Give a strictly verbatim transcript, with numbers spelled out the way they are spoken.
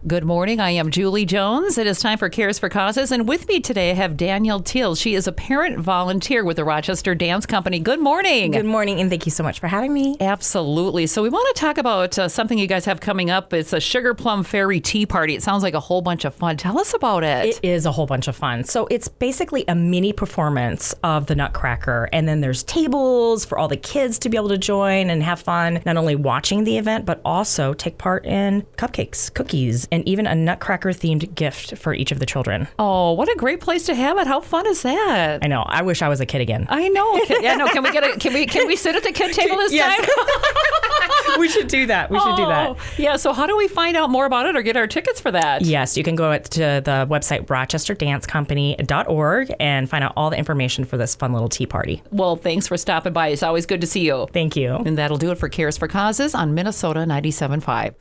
Good morning. I am Julie Jones. It is time for Cares for Causes. And with me today, I have Danielle Teal. She is a parent volunteer with the Rochester Dance Company. Good morning. Good morning, and thank you so much for having me. Absolutely. So we want to talk about uh, something you guys have coming up. It's a Sugar Plum Fairy Tea Party. It sounds like a whole bunch of fun. Tell us about it. It is a whole bunch of fun. So it's basically a mini performance of the Nutcracker, and then there's tables for all the kids to be able to join and have fun, not only watching the event, but also take part in cupcakes, cookies, and even a Nutcracker-themed gift for each of the children. Oh, what a great place to have it. How fun is that? I know. I wish I was a kid again. I know. Yeah, no. Can we get a? Can we? Can we sit at the kid table this Yes. time? We should do that. We should do that. Oh, yeah. So how do we find out more about it or get our tickets for that? Yes, you can go to the website rochester dance company dot org and find out all the information for this fun little tea party. Well, thanks for stopping by. It's always good to see you. Thank you. And that'll do it for Cares for Causes on Minnesota ninety-seven point five.